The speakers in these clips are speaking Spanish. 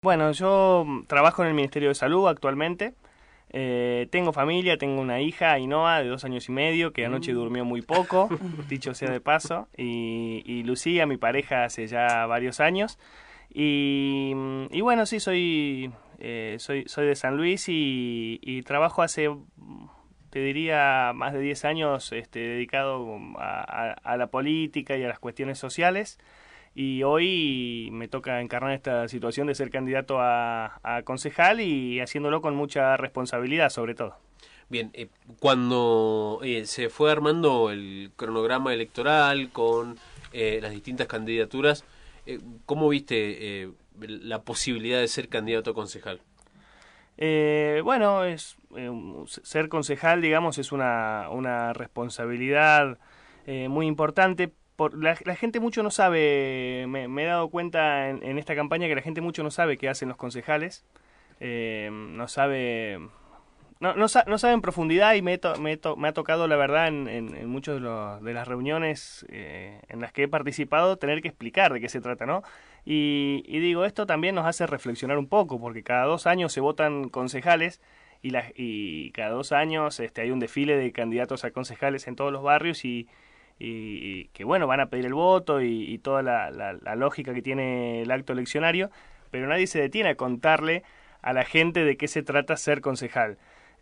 Bueno, yo trabajo en el Ministerio de Salud actualmente. Tengo familia, tengo una hija, Ainhoa, de 2 años y medio, que anoche durmió muy poco, dicho sea de paso, y Lucía, mi pareja, hace ya varios años. Y bueno, sí, soy de San Luis y trabajo hace, te diría, más de 10 años dedicado a la política y a las cuestiones sociales. Y hoy me toca encarnar esta situación de ser candidato a concejal y haciéndolo con mucha responsabilidad, sobre todo. Bien, cuando se fue armando el cronograma electoral con las distintas candidaturas, ¿cómo viste la posibilidad de ser candidato a concejal? Bueno, ser concejal, digamos, es una responsabilidad muy importante. La gente mucho no sabe, me he dado cuenta en esta campaña que la gente mucho no sabe qué hacen los concejales, no sabe, no sabe en profundidad, y me ha tocado, la verdad, en muchas de las reuniones en las que he participado, tener que explicar de qué se trata, ¿no? Y digo, esto también nos hace reflexionar un poco, porque cada 2 años se votan concejales y cada 2 años hay un desfile de candidatos a concejales en todos los barrios y que bueno, van a pedir el voto y toda la lógica que tiene el acto eleccionario, pero nadie se detiene a contarle a la gente de qué se trata ser concejal.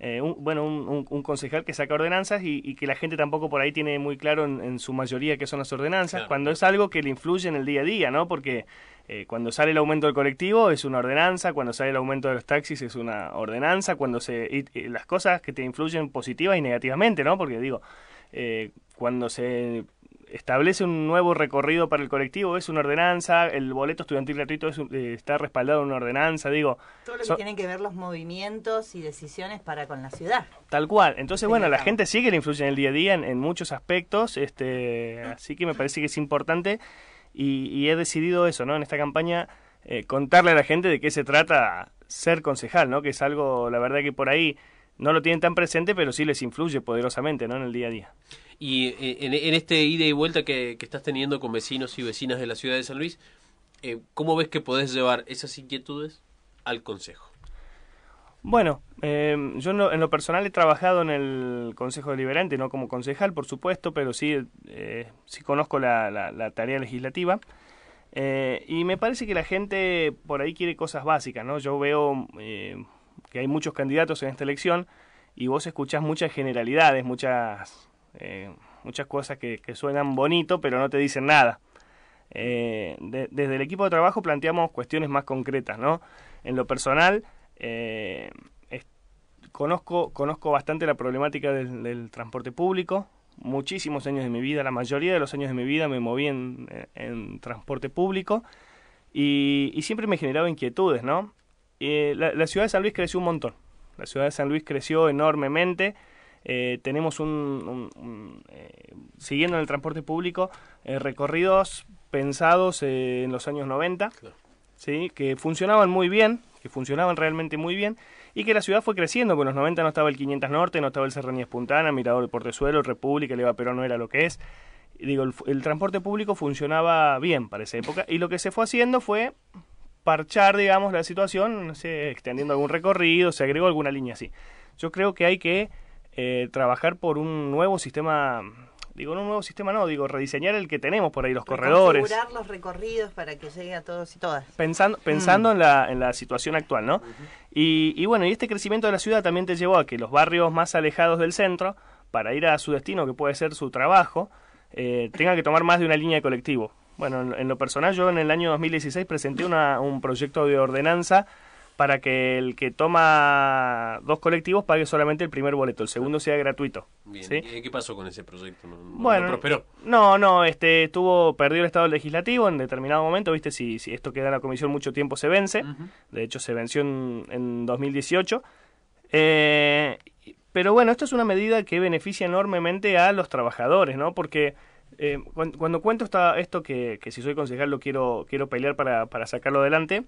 Un concejal que saca ordenanzas y que la gente tampoco por ahí tiene muy claro en su mayoría qué son las ordenanzas, claro, cuando es algo que le influye en el día a día, ¿no? Porque cuando sale el aumento del colectivo es una ordenanza, cuando sale el aumento de los taxis es una ordenanza, las cosas que te influyen positiva y negativamente, ¿no? Porque digo, cuando se establece un nuevo recorrido para el colectivo es una ordenanza, el boleto estudiantil gratuito está respaldado en una ordenanza, digo. Todo lo que tienen que ver los movimientos y decisiones para con la ciudad. Tal cual. Entonces, bueno, la gente sí que le influye en el día a día en muchos aspectos, así que me parece que es importante y he decidido eso, ¿no? En esta campaña contarle a la gente de qué se trata ser concejal, ¿no? Que es algo, la verdad, que por ahí no lo tienen tan presente, pero sí les influye poderosamente, ¿no? En el día a día. Y en este ida y vuelta que estás teniendo con vecinos y vecinas de la ciudad de San Luis, ¿cómo ves que podés llevar esas inquietudes al consejo? Bueno, yo en lo personal he trabajado en el Consejo Deliberante, no como concejal, por supuesto, pero sí conozco la tarea legislativa. Y me parece que la gente por ahí quiere cosas básicas, ¿no? Yo veo que hay muchos candidatos en esta elección y vos escuchás muchas generalidades, muchas cosas que suenan bonito, pero no te dicen nada. Desde el equipo de trabajo planteamos cuestiones más concretas, ¿no? En lo personal, conozco bastante la problemática del transporte público. Muchísimos años de mi vida, la mayoría de los años de mi vida me moví en transporte público y siempre me generaba inquietudes, ¿no? La ciudad de San Luis creció un montón. La ciudad de San Luis creció enormemente. Tenemos siguiendo en el transporte público, recorridos pensados en los años 90, claro, ¿sí? Que funcionaban muy bien, que funcionaban realmente muy bien, y que la ciudad fue creciendo, porque en los 90 no estaba el 500 Norte, no estaba el Serranía Espuntana, Mirador del Portezuelo, República, el Eva Perón no era lo que es. Digo, el transporte público funcionaba bien para esa época, y lo que se fue haciendo fue parchar, digamos, la situación, no sé, extendiendo algún recorrido, se agregó alguna línea así. Yo creo que hay que trabajar por un nuevo sistema, rediseñar el que tenemos por ahí, los corredores. Configurar los recorridos para que llegue a todos y todas. Pensando en la situación actual, ¿no? Y bueno, y este crecimiento de la ciudad también te llevó a que los barrios más alejados del centro, para ir a su destino, que puede ser su trabajo, tengan que tomar más de una línea de colectivo. Bueno, en lo personal, yo en el año 2016 presenté un proyecto de ordenanza para que el que toma 2 colectivos pague solamente el primer boleto, el segundo sea gratuito. Bien, ¿sí? ¿Y qué pasó con ese proyecto? ¿No prosperó? Perdió el estado legislativo en determinado momento, ¿viste? Si esto queda en la comisión mucho tiempo se vence, de hecho se venció en 2018. Pero bueno, esto es una medida que beneficia enormemente a los trabajadores, ¿no? Porque cuando cuento esto que si soy concejal lo quiero pelear para sacarlo adelante,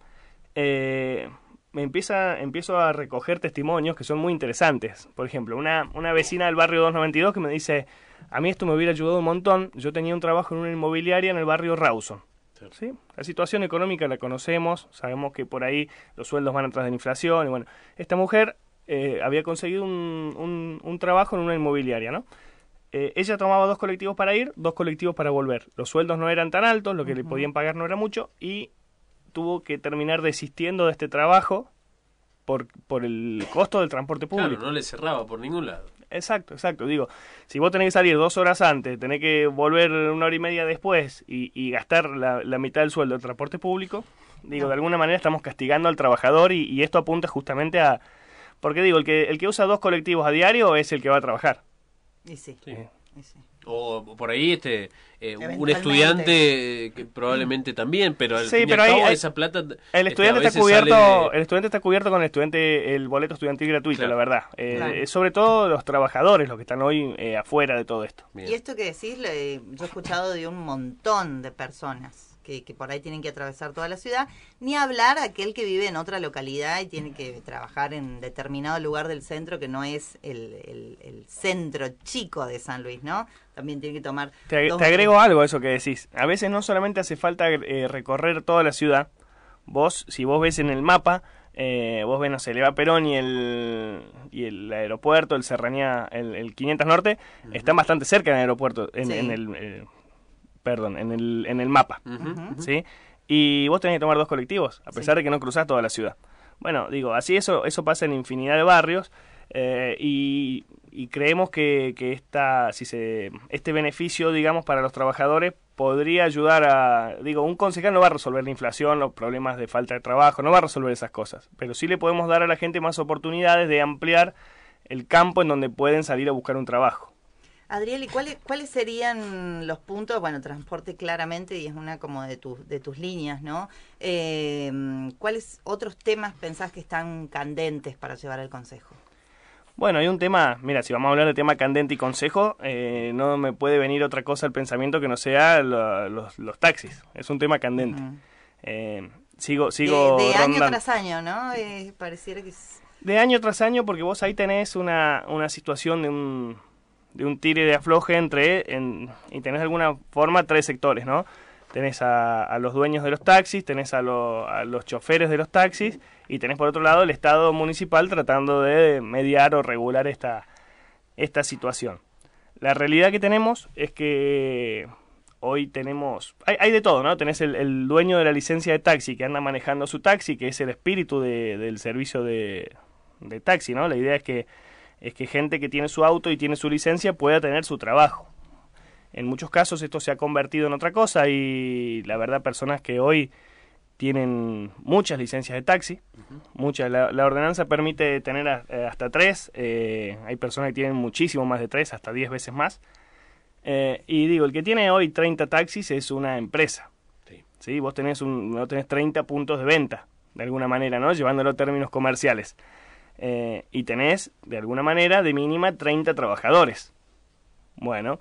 empiezo a recoger testimonios que son muy interesantes. Por ejemplo, una vecina del barrio 292 que me dice: a mí esto me hubiera ayudado un montón, yo tenía un trabajo en una inmobiliaria en el barrio Rawson, Claro. ¿Sí? La situación económica la conocemos, sabemos que por ahí los sueldos van atrás de la inflación. Y bueno, esta mujer había conseguido un trabajo en una inmobiliaria, ¿no? Ella tomaba 2 colectivos para ir, 2 colectivos para volver. Los sueldos no eran tan altos, lo que le podían pagar no era mucho, y tuvo que terminar desistiendo de este trabajo por el costo del transporte público. Claro, no le cerraba por ningún lado. Exacto. Digo, si vos tenés que salir 2 horas antes, tenés que volver 1 hora y media después y gastar la mitad del sueldo del transporte público, digo, de alguna manera estamos castigando al trabajador y esto apunta justamente a... Porque digo, el que usa 2 colectivos a diario es el que va a trabajar. Y sí. Sí. Y sí. O por ahí un Eventualmente. estudiante que probablemente también, pero al Sí, fin y pero al ahí cabo hay- esa plata El estudiante a está veces cubierto, sale el estudiante está cubierto con el boleto estudiantil gratuito, Claro. la verdad. Claro. Sobre todo los trabajadores, los que están hoy afuera de todo esto. Bien. Y esto que decís, yo he escuchado de un montón de personas que por ahí tienen que atravesar toda la ciudad, ni hablar aquel que vive en otra localidad y tiene que trabajar en determinado lugar del centro que no es el centro chico de San Luis, ¿no? También tiene que tomar... Te dos- agrego algo a eso que decís. A veces no solamente hace falta recorrer toda la ciudad. Si vos ves en el mapa, vos ves, no sé, Eleva Perón y el aeropuerto, el Serranía, el 500 Norte, están bastante cerca del aeropuerto, Sí. en el mapa. Ujú. ¿Sí? Y vos tenés que tomar 2 colectivos, a pesar de que no cruzás toda la ciudad. Bueno, digo, así eso pasa en infinidad de barrios, y creemos que este beneficio, digamos, para los trabajadores podría ayudar un concejal no va a resolver la inflación, los problemas de falta de trabajo, no va a resolver esas cosas, pero sí le podemos dar a la gente más oportunidades de ampliar el campo en donde pueden salir a buscar un trabajo. Adriel, ¿y cuáles serían los puntos? Bueno, transporte claramente, y es una como de tus líneas, ¿no? ¿Cuáles otros temas pensás que están candentes para llevar al Consejo? Bueno, hay un tema, mira, si vamos a hablar de tema candente y consejo, no me puede venir otra cosa al pensamiento que no sea los taxis. Es un tema candente. Sigo de año rondando. tras año, ¿no? Pareciera que es... De año tras año, porque vos ahí tenés una situación de un tire de afloje y tenés de alguna forma 3 sectores, ¿no? Tenés a los dueños de los taxis, tenés a los choferes de los taxis, y tenés por otro lado el Estado municipal tratando de mediar o regular esta situación. La realidad que tenemos es que hoy tenemos... Hay de todo, ¿no? Tenés el dueño de la licencia de taxi que anda manejando su taxi, que es el espíritu del servicio de taxi, ¿no? La idea es que gente que tiene su auto y tiene su licencia pueda tener su trabajo. En muchos casos esto se ha convertido en otra cosa, y la verdad personas que hoy tienen muchas licencias de taxi, muchas. La ordenanza permite tener hasta 3, hay personas que tienen muchísimo más de 3, hasta 10 veces más. Y digo, el que tiene hoy 30 taxis es una empresa. Sí. ¿Sí? Vos tenés 30 puntos de venta, de alguna manera, ¿no? Llevándolo a términos comerciales. Y tenés, de alguna manera, de mínima 30 trabajadores. Bueno,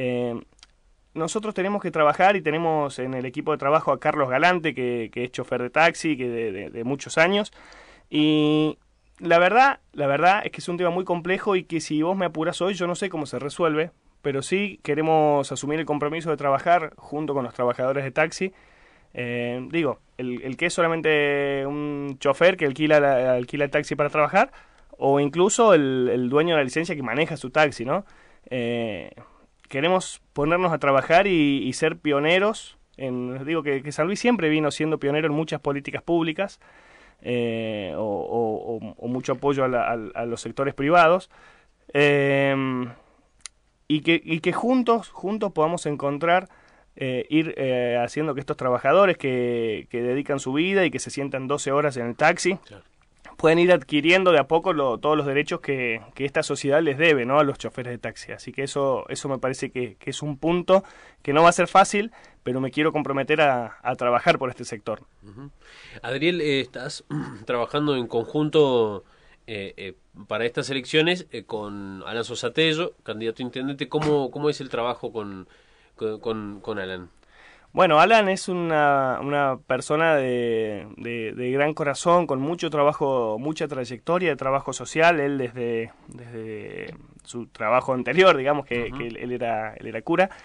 nosotros tenemos que trabajar, y tenemos en el equipo de trabajo a Carlos Galante, que es chofer de taxi, que de muchos años, y la verdad es que es un tema muy complejo, y que si vos me apurás hoy, yo no sé cómo se resuelve, pero sí queremos asumir el compromiso de trabajar junto con los trabajadores de taxi. El que es solamente un chofer que alquila el taxi para trabajar, o incluso el dueño de la licencia que maneja su taxi, ¿no? Queremos ponernos a trabajar y ser pioneros. Que San Luis siempre vino siendo pionero en muchas políticas públicas, o mucho apoyo a los sectores privados, y que juntos podamos encontrar, ir haciendo que estos trabajadores que dedican su vida y que se sientan 12 horas en el taxi, Claro. pueden ir adquiriendo de a poco todos los derechos que esta sociedad les debe, ¿no?, a los choferes de taxi. Así que eso me parece que es un punto que no va a ser fácil, pero me quiero comprometer a trabajar por este sector. Ujú. Adriel, estás trabajando en conjunto para estas elecciones con Alan Sosatello, candidato a intendente. ¿Cómo es el trabajo con Alan? Bueno, Alan es una persona de gran corazón, con mucho trabajo, mucha trayectoria de trabajo social. Él desde su trabajo anterior, digamos que él era cura,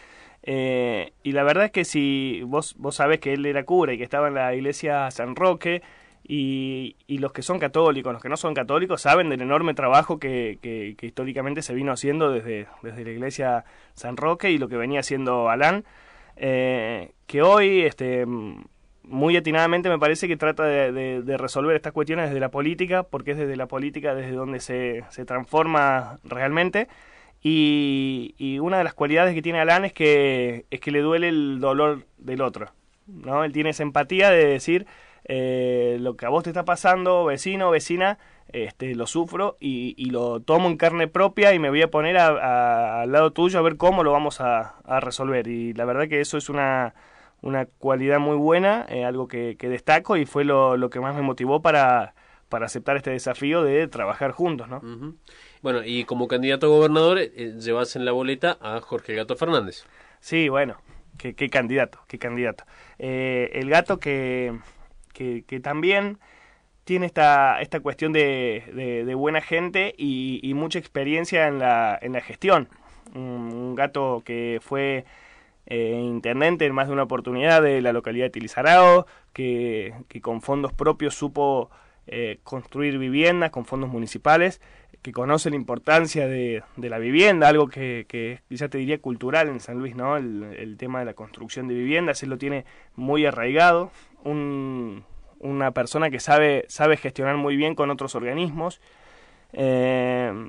Y la verdad es que si vos sabés que él era cura y que estaba en la iglesia San Roque, y los que son católicos, los que no son católicos, saben del enorme trabajo que históricamente se vino haciendo desde la iglesia San Roque y lo que venía haciendo Alan, que hoy muy atinadamente me parece que trata de resolver estas cuestiones desde la política, porque es desde la política desde donde se transforma realmente. Y una de las cualidades que tiene Alan es que le duele el dolor del otro, ¿no? Él tiene esa empatía de decir, lo que a vos te está pasando, vecino, vecina, lo sufro y lo tomo en carne propia y me voy a poner al lado tuyo a ver cómo lo vamos a resolver. Y la verdad que eso es una cualidad muy buena, algo que destaco, y fue lo que más me motivó para aceptar este desafío de trabajar juntos, ¿no? Uh-huh. Bueno, y como candidato a gobernador llevas en la boleta a Jorge el Gato Fernández. Sí, bueno, qué candidato. El Gato que también tiene esta cuestión de buena gente y mucha experiencia en la gestión. Un Gato que fue intendente en más de una oportunidad de la localidad de Tilizarao, que con fondos propios supo construir viviendas con fondos municipales, que conoce la importancia de la vivienda, algo que ya te diría cultural en San Luis, ¿no? El tema de la construcción de viviendas, él lo tiene muy arraigado. Una persona que sabe gestionar muy bien con otros organismos. Bueno,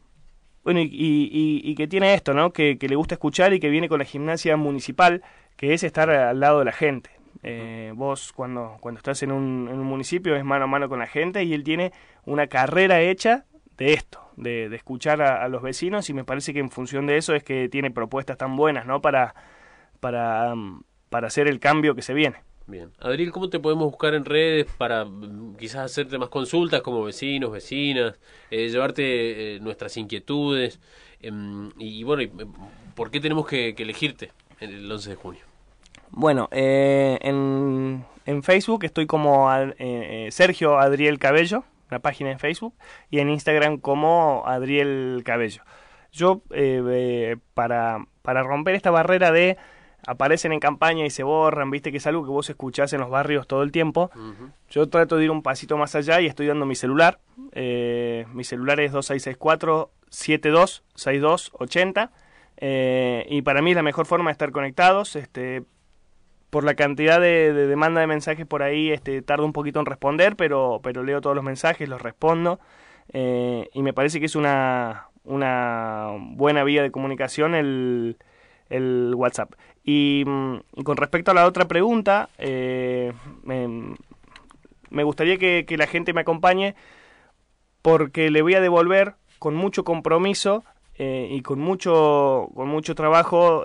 y que tiene esto, ¿no? Que le gusta escuchar y que viene con la gimnasia municipal, que es estar al lado de la gente. Vos cuando estás en un municipio es mano a mano con la gente, y él tiene una carrera hecha de esto, de escuchar a los vecinos, y me parece que en función de eso es que tiene propuestas tan buenas, ¿no? Para hacer el cambio que se viene. Bien. Adriel, ¿cómo te podemos buscar en redes para quizás hacerte más consultas como vecinos, vecinas, llevarte nuestras inquietudes? Y bueno, ¿por qué tenemos que elegirte el 11 de junio? Bueno, en Facebook estoy como Sergio Adriel Cabello, la página en Facebook, y en Instagram como Adriel Cabello. Yo, para romper esta barrera de aparecen en campaña y se borran, viste que es algo que vos escuchás en los barrios todo el tiempo, uh-huh. Yo trato de ir un pasito más allá y estoy dando mi celular. Mi celular es 2664-726280, y para mí es la mejor forma de estar conectados. Por la cantidad de demanda de mensajes por ahí, tardo un poquito en responder, pero leo todos los mensajes, los respondo, y me parece que es una buena vía de comunicación el WhatsApp. Y con respecto a la otra pregunta, me gustaría que la gente me acompañe, porque le voy a devolver con mucho compromiso y con mucho trabajo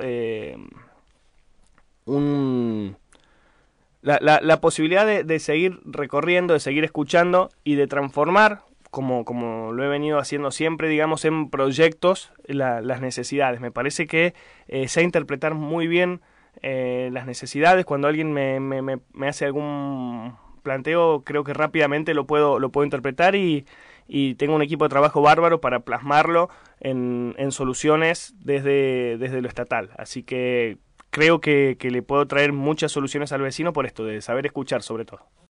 la posibilidad de seguir recorriendo, de seguir escuchando y de transformar, como lo he venido haciendo siempre, digamos, en proyectos las necesidades. Me parece que sé interpretar muy bien las necesidades. Cuando alguien me hace algún planteo, creo que rápidamente lo puedo interpretar, y tengo un equipo de trabajo bárbaro para plasmarlo en soluciones desde lo estatal. Así que creo que le puedo traer muchas soluciones al vecino por esto, de saber escuchar sobre todo.